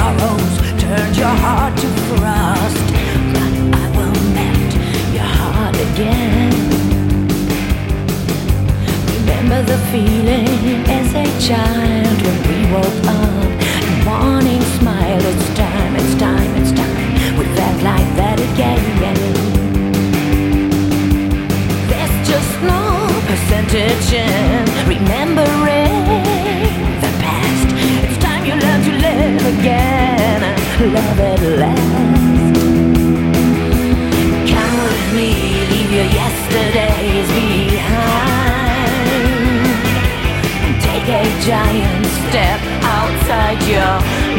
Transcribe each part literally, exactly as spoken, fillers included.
sorrows turned your heart to frost, but I will melt your heart again. Remember the feeling as a child when we woke up and morning smiled. It's time, it's time, it's time. We felt like that again. There's just no percentage in remembering the past. It's time you learn to live again, love at last. Come with me, leave your yesterdays behind, take a giant step outside your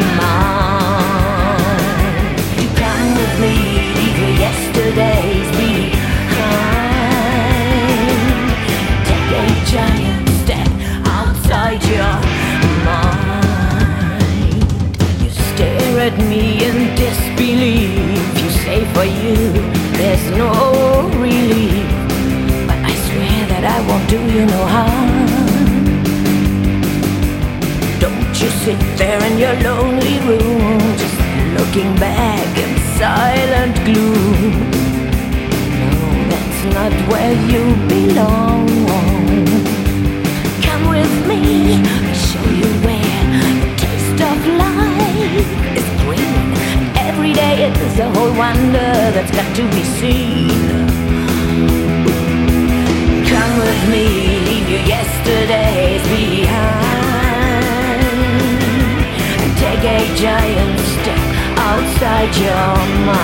mind. Come with me, leave your yesterdays behind, take a giant step outside your mind. You stare at me in disbelief. You say for you there's no relief, but I swear that I won't do you no harm. Don't you sit there in your lonely room, just looking back in silent gloom. No, that's not where you belong. Come with me, I'll show you where the taste of life is green. Every day is a whole wonder that's got to be seen. Come with me, leave your yesterdays behind, and take a giant step outside your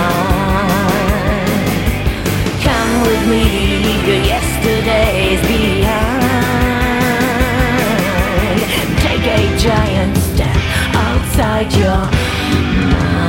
mind. Come with me, leave your yesterdays behind, and take a giant step outside your mind.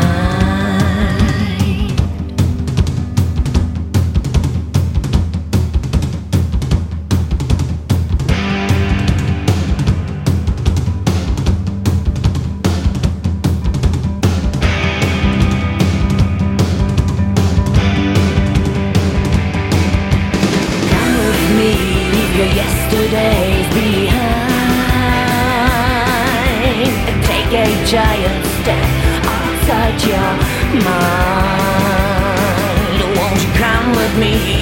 Your yesterdays behind, and take a giant step outside your mind. Won't you come with me?